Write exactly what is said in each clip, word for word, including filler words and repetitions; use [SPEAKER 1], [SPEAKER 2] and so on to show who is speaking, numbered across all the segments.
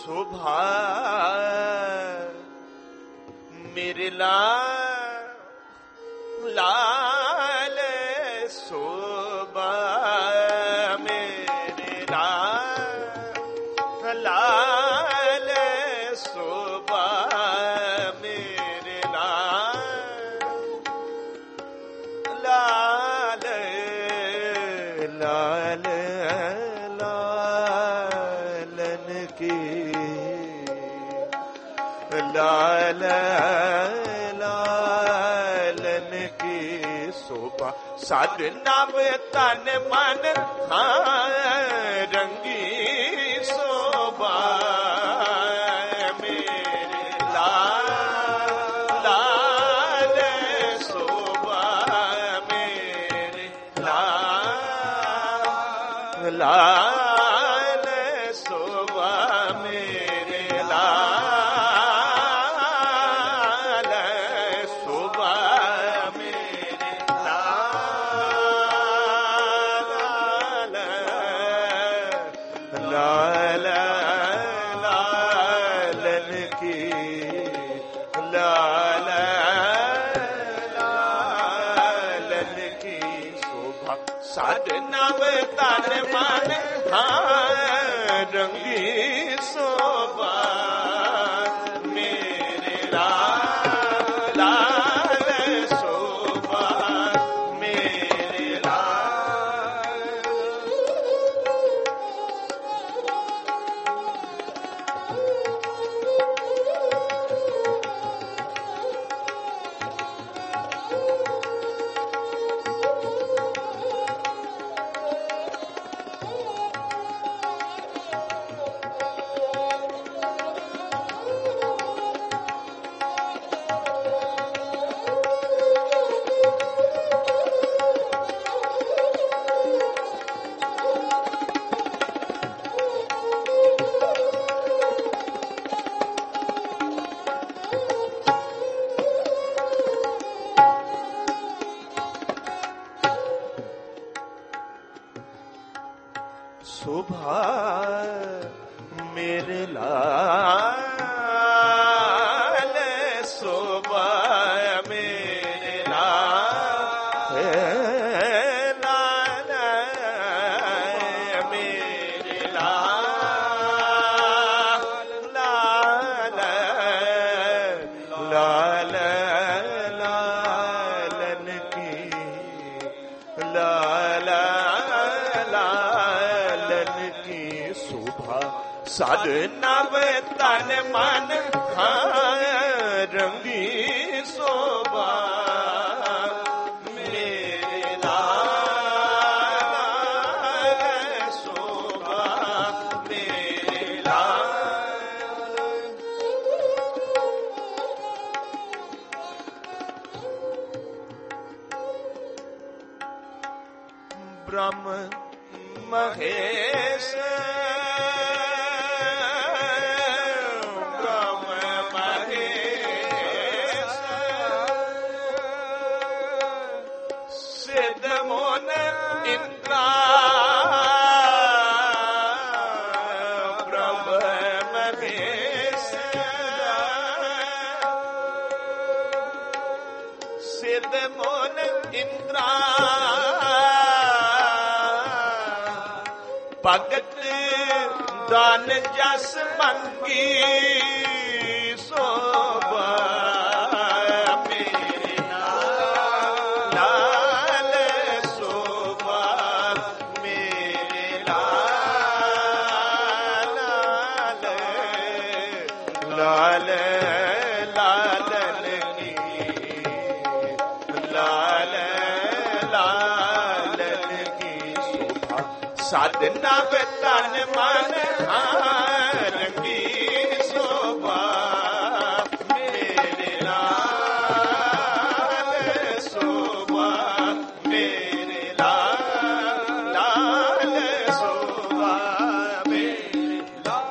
[SPEAKER 1] शोभा मेरे लाल लाल शोभा मेरे लाल लाल शोभा मेरे लाल लाल लाल लालन की लाल लालन की शोभा साधना में तन मन रंगी शोभा मेरे लाल लाल शोभा मेरे लाल लाल शोभा मेरे लाल शोभा मेरे लाल लाल लालन की लाल लालन की शोभा साधना में तन मन रंगी शोभा मेरे लाल लाल शोभा मेरे लाल शोभा मेरे लाल शोभा मेरे लाल लाल मेरे लाल लाल लाल लालन की लाल लालन की शोभा साधना में तन मन रंगी शोभा मेरे लाल शोभा मेरे लाल ब्रह्म महेश ब्रह्म महेश सिद्ध मोन इंद्रा ब्रह्म महेश सिद्ध मोन इंद्रा भगत दान जस मंगी शोभा मेरे लाल शोभा मेरे लाल लाल लालन की लाल लालन की शोभा साधना में तन मन रंगी शोभा मेरे लाल शोभा मेरे लाल लाल शोभा मेरे लाल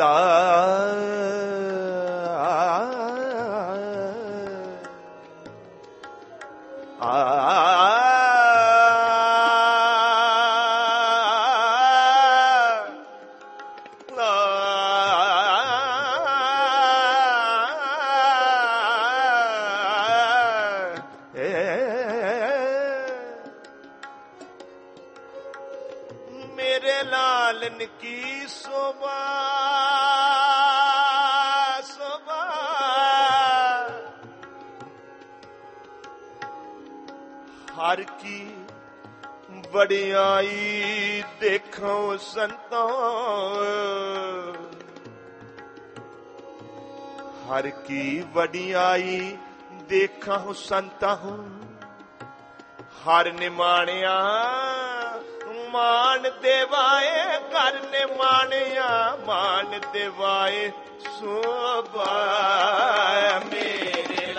[SPEAKER 1] ला मेरे लालन की शोभा शोभा हर की बड़ियाई देखो संतों, हर की बड़ियाई देखो संतों, हर निमाणिया मान देवाए, कर ने मानिया मान देवाए शोभा मेरे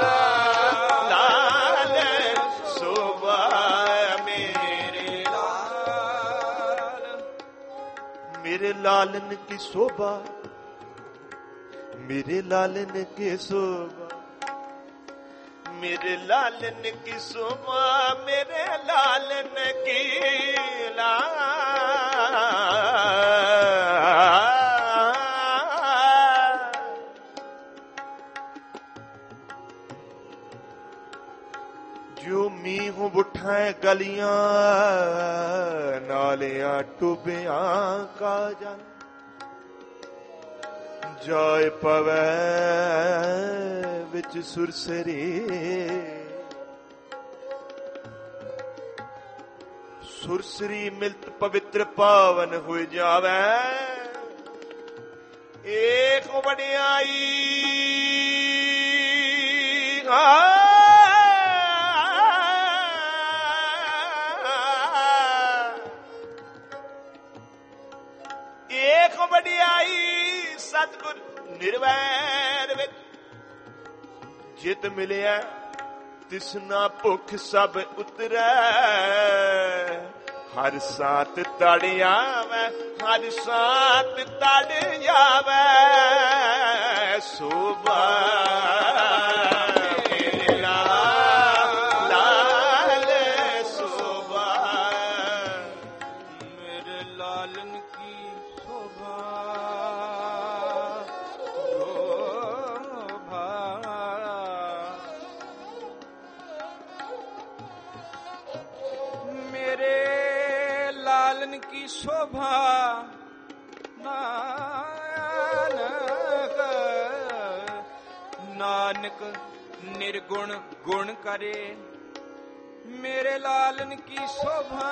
[SPEAKER 1] लाल शोभा मेरे लाल, मेरे लालन की शोभा, मेरे लालन की शोभा, मेरे लालन की शोभा, मेरे लालन की ला जो मींह उठाए गलियां नालियां टुबियां का जल, जाय पवै विच सुरसरी, सुरसरी मिलत पवित्र पावन हो जावे, एक बड़ियाई एक बड़ियाई सतगुर निर्वैर विच जित मिलिया, तिसना भुख सब उतरै, हर साथ तड़ आवे, हर साथ तड़ आवे शोभा मेरे लाल शोभा, मेरे लालन की शोभा शोभा, मेरे लालन की शोभा नानक, नानक निर्गुण गुण करे, मेरे लालन की शोभा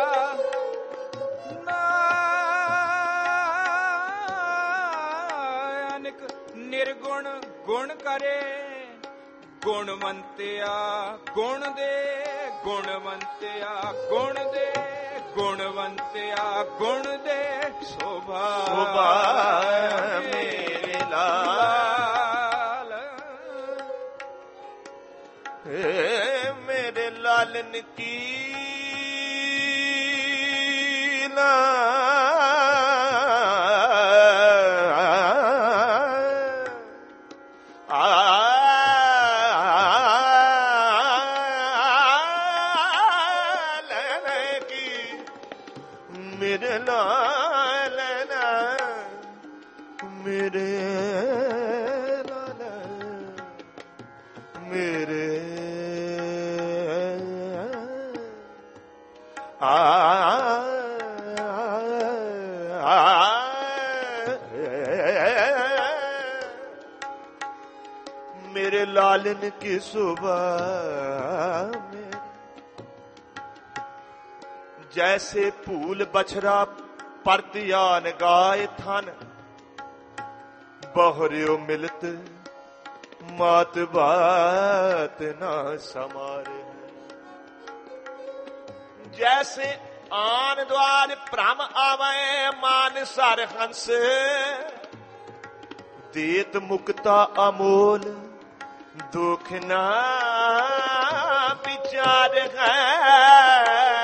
[SPEAKER 1] नानक निर्गुण गुण करे, गुणवंतिया गुण दे, गुणवंतिया गुण दे, गुणवंतिया गुण दे शोभा शोभा मेरे लाल, मेरे लालन की ला मेरे लालना, मेरे लाला, मेरे आ, आ, आ मेरे लालन की सुबह में जैसे फूल बछरा परतियान गाय थन, बहरियो मिलत मात बात ना समारे, जैसे आन द्वार भ्रम आवे मान सर हंस, देत मुक्ता अमोल दुख ना विचार है,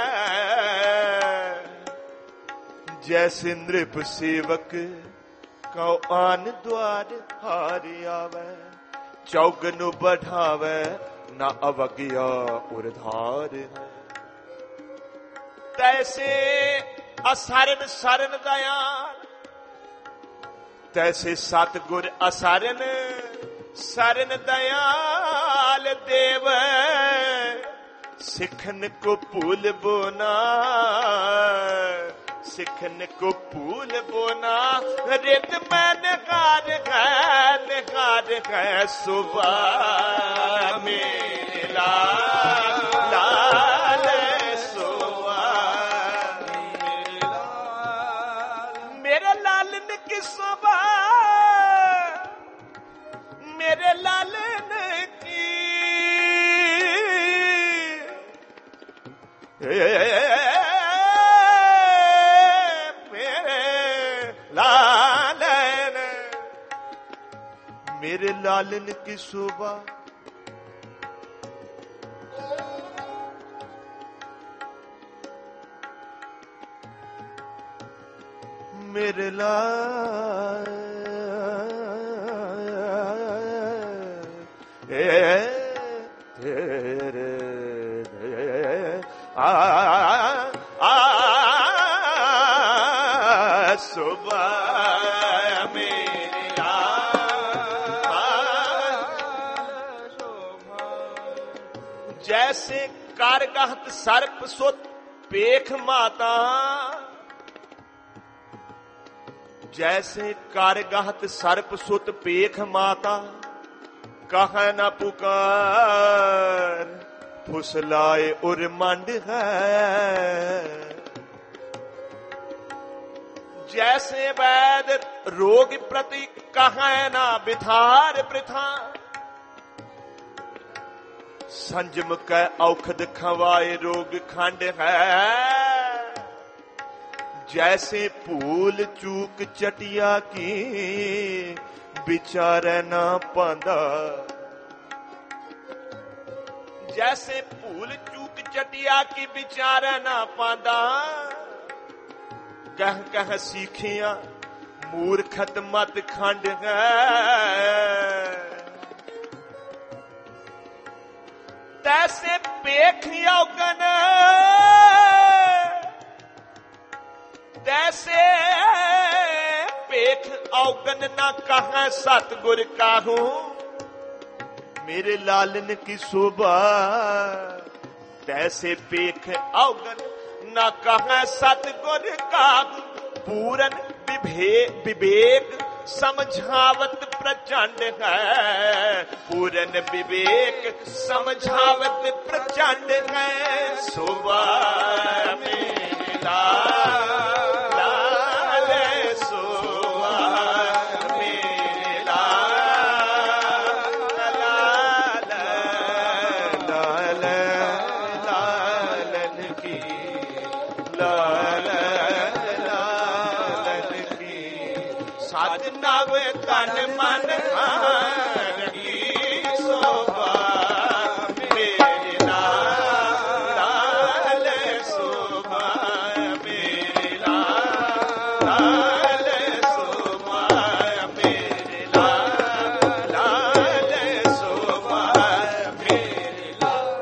[SPEAKER 1] जैसे नृप सेवक कौ आन द्वार हार आवे, चौगन बढ़ावे ना अवज्ञा उधार है। तैसे असरण शरण दयाल, तैसे सतगुर असरण शरण दयाल देव, सिखन को भूल बोना, सिखन को भूल बोना, रित में निकार है निकार है सुबह मेरे लाल लाल सुबह मेरे लालन की सुबह मेरे लालन की मेरे लालन की शोभा, मेरे लाल तेरे आ आ शोभा जैसे कारगहत सर्प सुत पेख माता, जैसे कारगहत सर्प सुत पेख माता, कह न पुकार फुसलाए उर्मंड है। जैसे वैद रोग प्रति कह न बिथार प्रथा, संजम कै औखद खवाए रोग खंड है। जैसे भूल चूक चटिया की बिचारे ना पांदा, जैसे भूल चूक चटिया की बिचारे ना पांदा, कह कह सीखिया मूर्खत मत खंड है। तैसे पेख औगन तैसे पेख औगन ना कहा सतगुर काहू, मेरे लालन की शोभा। तैसे पेख औगन ना कहा सतगुर काहू, पूरन विभेद विवेक समझावत प्रचंड है। पूरन विवेक समझावत प्रचंड है। सुबह मेरे लाल लाल सुबह मेरे लाल लाल लाल लालन की लाल लालन की साधनाव तन मन की शोभा मेरे लाल लाल शोभा मेरे लाल लाल शोभा मेरे लाल लाल शोभा मेरे लाल।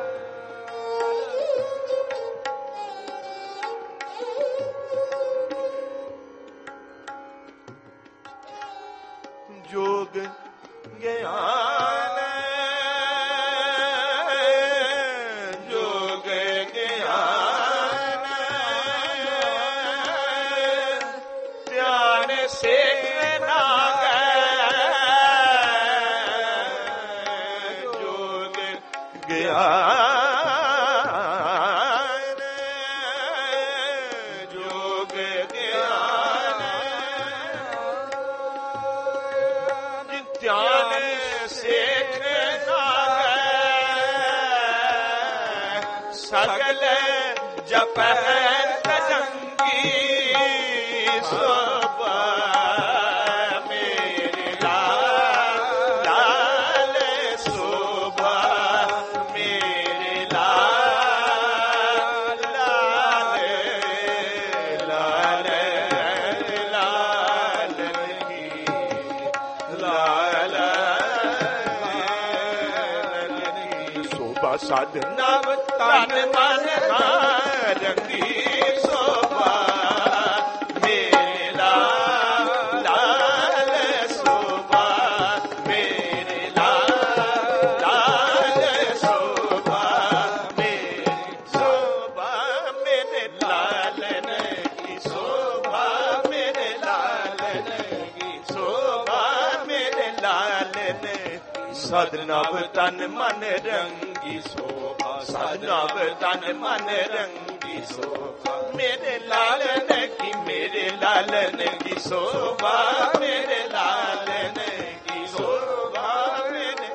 [SPEAKER 1] जोग ज्ञान जोग ज्ञान ध्यान से ना जोग ज्ञान जोग ज्ञान ध्यान सेठ सकल जप तजंगी शोभा मेरे लाल लाल शोभा मेरे लाल लाल लाल लाल की साधना तन मन रंगी शोभा मेरा लाल शोभा मेरे लाल लाल शोभा मेरी शोभा मेरे लालन की शोभा मेरे लालन की शोभा मेरे लालन साधना तन मन रंगी शोभा साधना तन मन रंगी शोभा मेरे लालन की मेरे लालन की शोभा मेरे लालन की शोभा मेरे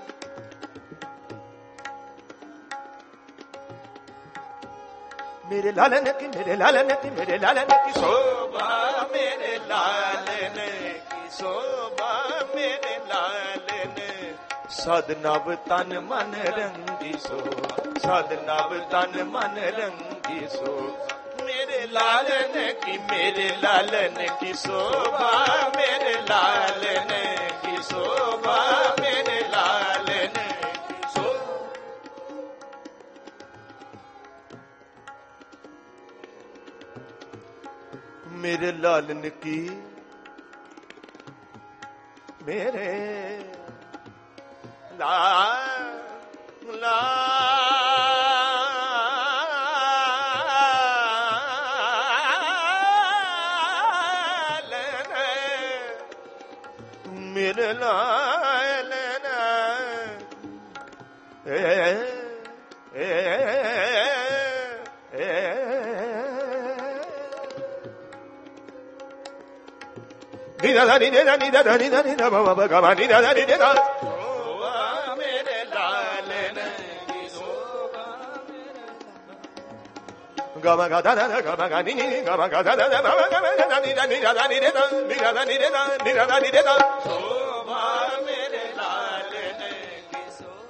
[SPEAKER 1] मेरे लालन की मेरे लालन की मेरे लालन की शोभा मेरे लालन की शोभा मेरे लालन साधना तन मन रंगी शोभा साधना तन मन रंगी शोभा मेरे लालन की मेरे लालन की शोभा मेरे लालन की शोभा मेरे लालन की शोभा मेरे लालन की मेरे ला ला मेरे लालन ए ए ए निदा दा निदा दा निदा दा निदा निदा बाबा बाबा निदा दा निदा मेरे लालन की शोभा गामा गा दा दा गामा गा नी गामा गा दा दा बाबा गामा दा निदा निदा दा निदा दा निदा दा निदा दा निदा दा निदा दा शोभा मेरे लालन की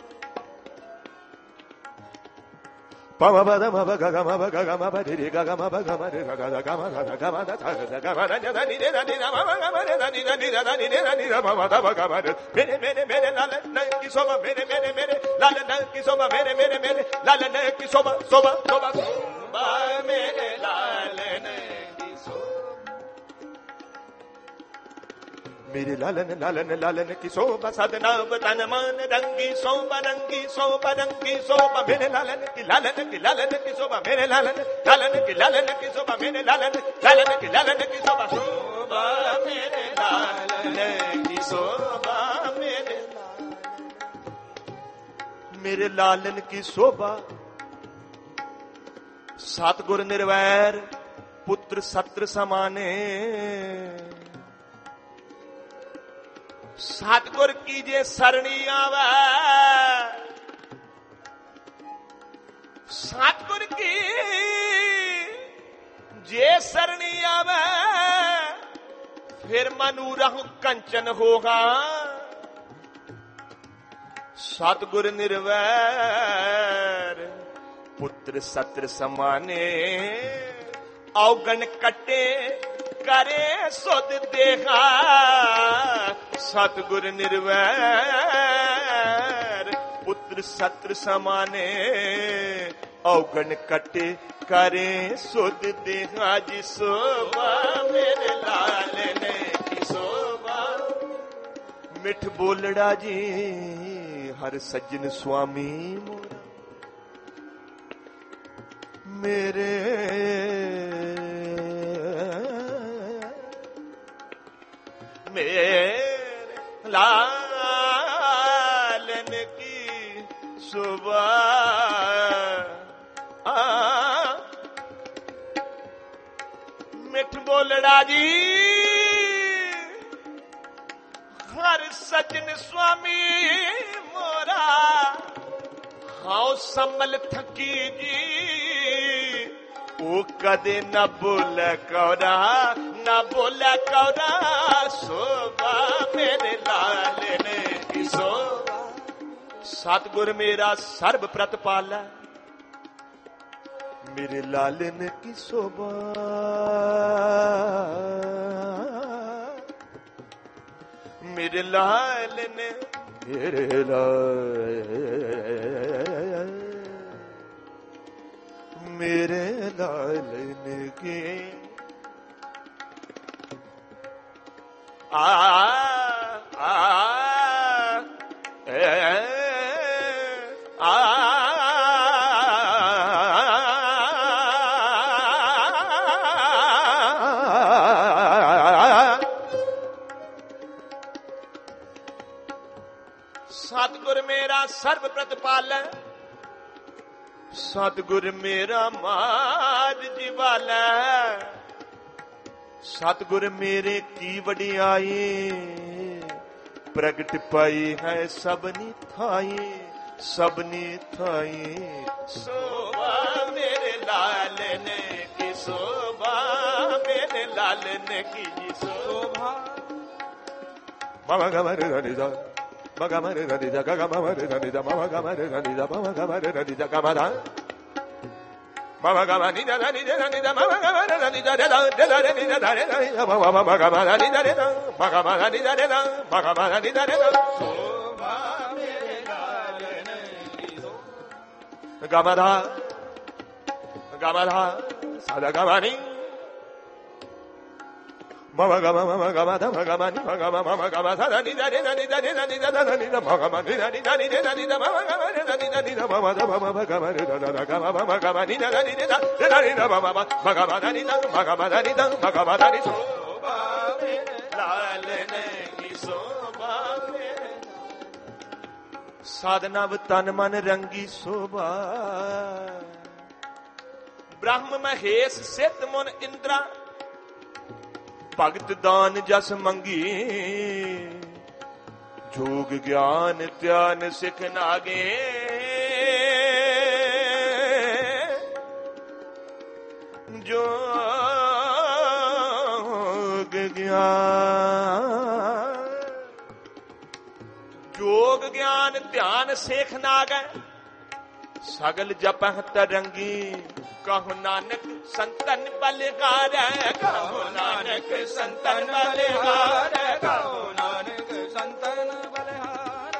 [SPEAKER 1] शोभा पमा बदा मबा गा गा मबा गा गा मबा रे गा गा मबा गा मा रे गा गा गा मा गा गा मा दा ता गा गा मा दा दा नि रे दा नि दा मा गा मा रे दा नि दा नि दा नि रे दा नि दा मा दा गा गा मा रे मेरे मेरे मेरे लालन की शोभा मेरे मेरे मेरे लालन की शोभा मेरे मेरे मेरे लालन की शोभा शोभा शोभा शोभा मेरे लालन की शोभा मेरे लालन लालन लालन की शोभा साधना तन मन रंगी शोभा रंगी शोभा रंगी शोभा मेरे लालन की लालन की लालन की शोभा मेरे लालन लालन की लालन की शोभा मेरे लालन लालन की लालन की शोभा शोभा मेरे लालन की शोभा मेरे मेरे लालन की शोभा सतगुर निर्वैर पुत्र सत्र समाने सतगुर की जे सरणी आवे सतगुर की जे सरणी आवे फिर मनु रहु कंचन होगा सतगुर निर्वैर पुत्र सत्र समाने औगण कटे करे सुध देहा सतगुर निर्वैर पुत्र सत्र समाने औगण कटे करे सुध देहा जी शोभा मेरे लालन की शोभा मिठ बोलड़ा जी हर सज्जन स्वामी मोरा मेरे मेरे लालन की शोभा मिठ बोलड़ा जी हर सज्जन स्वामी मोरा हाउ संभल थकी जी ओ कदे न बोल कौरा न बोल कौरा शोभा मेरे लालन की शोभा सतगुर मेरा सर्व प्रतिपाला मेरे लालन की शोभा मेरे लालन मेरे लालन मेरे लालन की आ आ ए आ सतगुर मेरा सर्व प्रतिपाल, सतगुर मेरा माज जीवाला, सतगुर मेरे की वडियाई प्रगट पाई है सबनी थाई, सबनी थाई। शोभा मेरे लालन की शोभा, मेरे लालन की शोभा। बाबा गमर रनिजा मगमर रनिजा गगमर रनिजा मम गमर रनिजा मम गमर रनिजा गमदा Mama gama ni da ni da ni da mama gama da ni da da da da ni da da da mama mama gama da ni da da mama gama ni da da mama gama ni da da shobha mere lalan ki shobha gama da gama da sada gama ni mama gama mama gama da mama gama ni mama gama mama gama da ni da da ni da da ni da da ni da mama gama ni da ni da ni da ni da mama gama ni da ni da ni da mama da mama gama ni da da gama mama gama ni da ni da da ni da mama mama gama da ni da mama gama da ni da mama gama da ni shobha mere lalan ki shobha mere साधना तन मन रंगी शोभा ब्रह्म महेश सिद्ध मुन इंद्रा भगत दान जस मंगी जोग ज्ञान ध्यान सिख नागे जोग ज्ञान जोग ज्ञान ध्यान सिख नागे सगल जपह तरंगी कहो नानक संतन बलिहार कहो नानक संतन बलिहार कहो नानक संतन बलिहार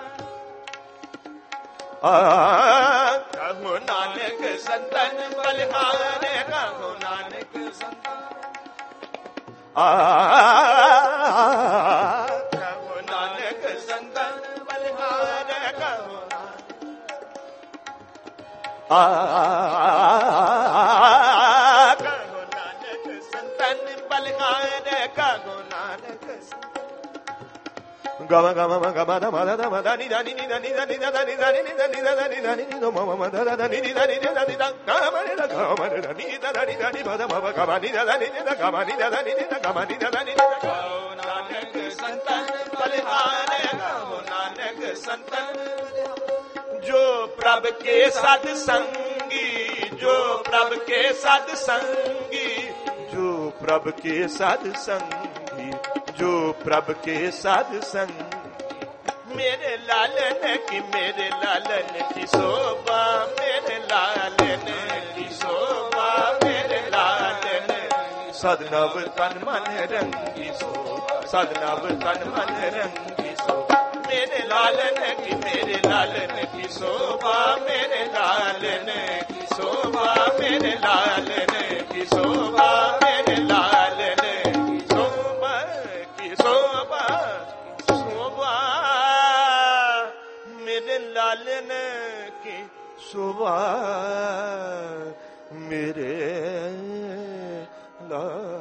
[SPEAKER 1] कहो नानक संतन बलिहार कहो नानक संतन कहो नानक संतन बलिहार कहो कहो नानक संतन बलिहार कहो नानक गम गम गम धम धम धनि धनि नि धनि धनि धनि धनि नि धनि धनि धनि नि मम मम ध धनि नि धनि धनि ध गम नि ध गम नि धनि धनि धनि भद भव गम नि धनि नि ध गम नि धनि नि ध गम नि धनि नि कहो नानक संतन बलिहार कहो नानक संतन जो प्रभ के सद संगी जो प्रभ के सद संगी जो प्रभ के सद संगी जो प्रभ के सद संगी मेरे लालन की मेरे लालन की शोभा मेरे लालन की शोभा मेरे लालन सदनव तन मन रंगी शोभा सदनव तन मन रंगी शोभा मेरे लालन की मेरे लालन की शोभा मेरे लालन की शोभा मेरे लालन की शोभा मेरे लालन की शोभा की शोभा शोभा मेरे लालन की शोभा मेरे लालन